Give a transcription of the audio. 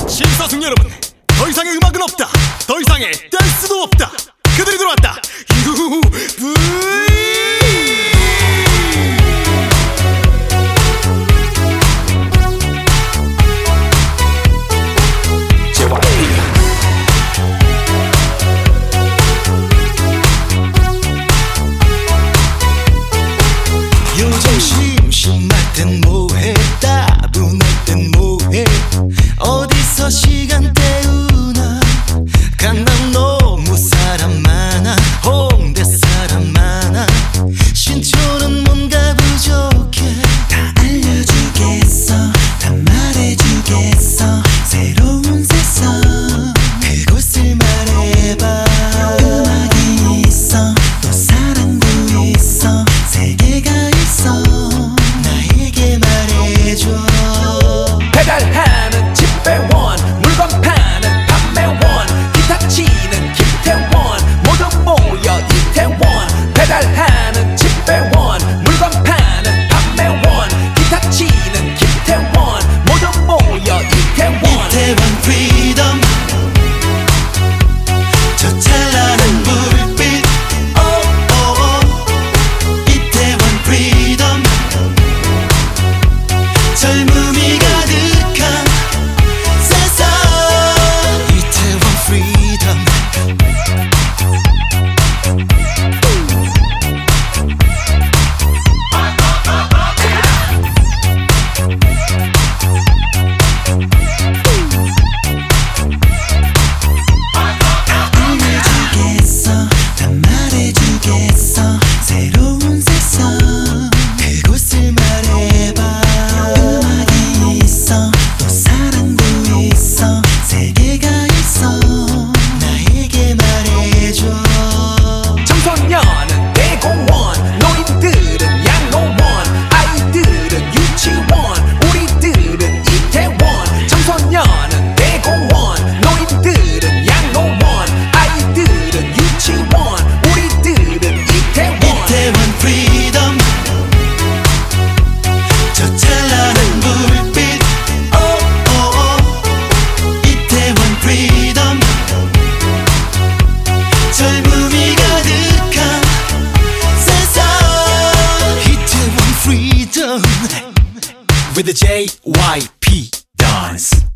심사숙 여러분, 더 이상의 음악은 없다. 더 이상의 댄스도 없다. 그들이 들어왔다. UV 요즘 심심할 땐 뭐해, 따분할 땐 뭐해, 어디서 시간 때우나. 강남 너무 사람 많아, 홍대 사람 많아, 신촌은 뭔가 부족해. 다 알려주겠어, 다 말해주겠어, 새로운 세상 그곳을 말해봐. 음악이 있어, 또 사랑도 있어, 세계가 나에게 말해줘. 배달하는 집배원, 물건 파는 판매원, 기타 치는 김태원, 모두 모여 이태원. 배달하는 집배원, 물건 파는 판매원, 기타 치는 김태원, 모두 모여 이태원. 이태원 프리덤, 저 찬란한 불빛, 이태원 프리덤, 젊음이 가득한 세상. 이태원 프리덤. 알려주겠어, 다 말해주겠어, 새로운 세상 그곳을 말해봐. 음악이 있어, 또 사랑도 있어, 세계가 있어, 나에게 말해줘. 청소년은 대공원, 노인들은 양로원, 아이들은 유치원, 우리들은 이태원. 청소년은 대공원, 노인들은 양로원, 아이들은 유치원, 우리들은 이태원. 이태원 프리덤, 저 찬란한 불빛, 이태원 프리덤, 젊음이 가득한 세상. 이태원 프리덤 with the JYP dance.